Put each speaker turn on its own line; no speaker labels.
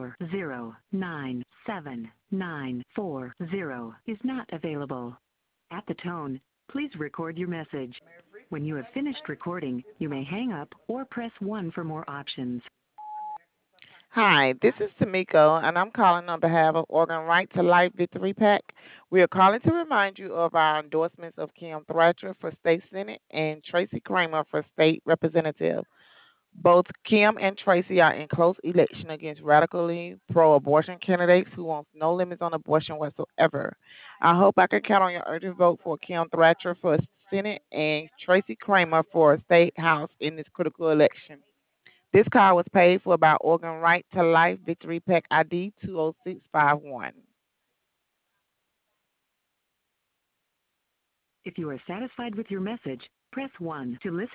4097940 is not available. At the tone, please record your message. When you have finished recording, you may hang up or press 1 for more options.
Hi, this is Tamiko, and I'm calling on behalf of Organ Right to Life Victory PAC. We are calling to remind you of our endorsements of Kim Thrasher for State Senate and Tracy Kramer for State Representative. Both Kim and Tracy are in close election against radically pro-abortion candidates who want no limits on abortion whatsoever. I hope I can count on your urgent vote for Kim Thrasher for Senate and Tracy Kramer for State House in this critical election. This call was paid for by Organ Right to Life Victory Pack ID 20651.
If you are satisfied with your message, press 1 to listen.